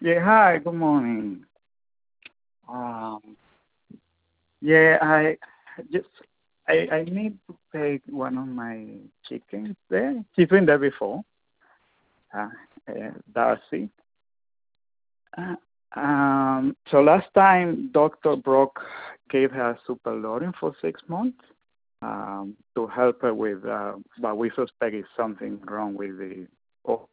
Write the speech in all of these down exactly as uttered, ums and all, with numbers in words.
Yeah, hi, good morning. Um, yeah, I just I I need to take one of my chickens there. She's been there before, uh, uh, Darcy. Uh, um, so last time Doctor Brock gave her superlorin for six months um, to help her with, uh, but we suspect is something wrong with the, oh,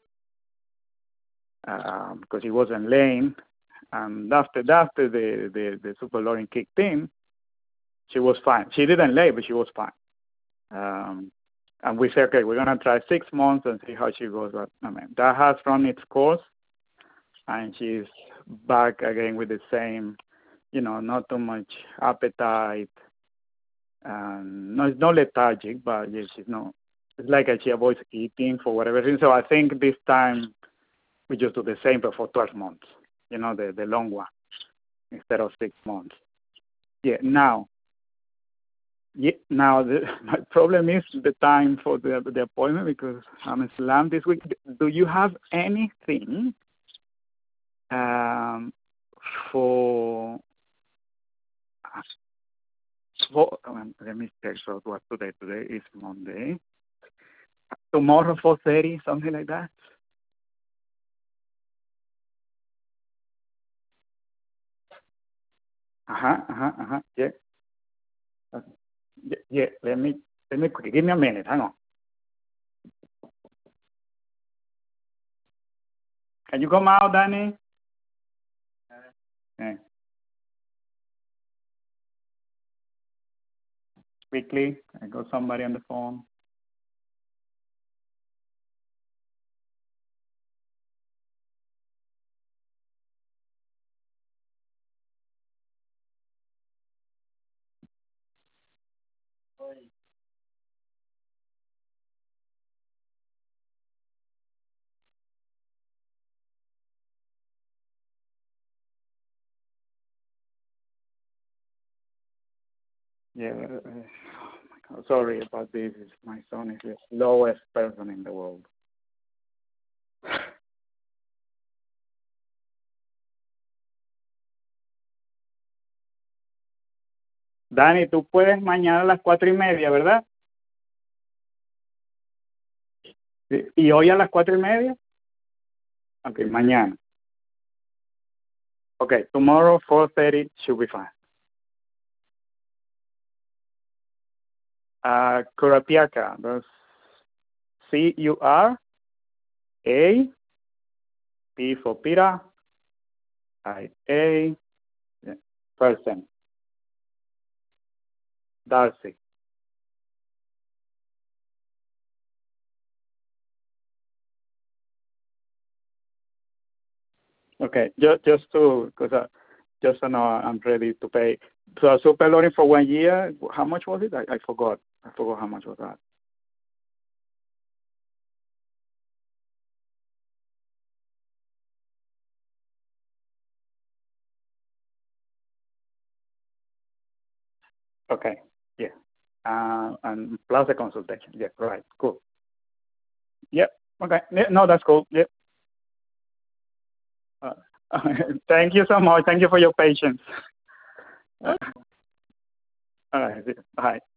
uh, because he wasn't lame. And after after the the, the superlorin kicked in, she was fine. She didn't lay, but she was fine. Um, and we said, okay, we're going to try six months and see how she goes. But I mean, that has run its course, and she's back again with the same, you know, not too much appetite. Um, no, it's not lethargic, but yeah, she's not. It's like she avoids eating for whatever reason. So I think this time we just do the same, but for twelve months. You know, the the long one instead of six months. Yeah. Now, yeah, now the my problem is the time for the the appointment because I'm slammed this week. Do you have anything um, for for? Um, let me check. So what today? Today is Monday. Tomorrow four thirty, something like that. Uh huh. Uh huh. Uh huh. Yeah. Uh, yeah. Yeah. Let me let me quickly give me a minute. Hang on. Can you come out, Danny? Yeah. Quickly. I got somebody on the phone. Yeah. Uh, oh, sorry about this. My son is the slowest person in the world. Dani, tú puedes mañana a las cuatro y media, ¿verdad? Sí. ¿Y hoy a las cuatro y media? Ok, mañana. Ok, tomorrow four thirty should be fine. Uh, Curapiaca, that's C U R A, P for Peter, I A, yeah, person, Darcy. Okay, just, just to, because uh, just so now I'm ready to pay. So super loading for one year, how much was it? I, I forgot. I forgot how much was that. Okay, yeah. Uh, and plus the consultation. Yeah, right, cool. Yep, okay. Yeah, no, that's cool. Yep. Uh, thank you so much. Thank you for your patience. Uh, all right, bye.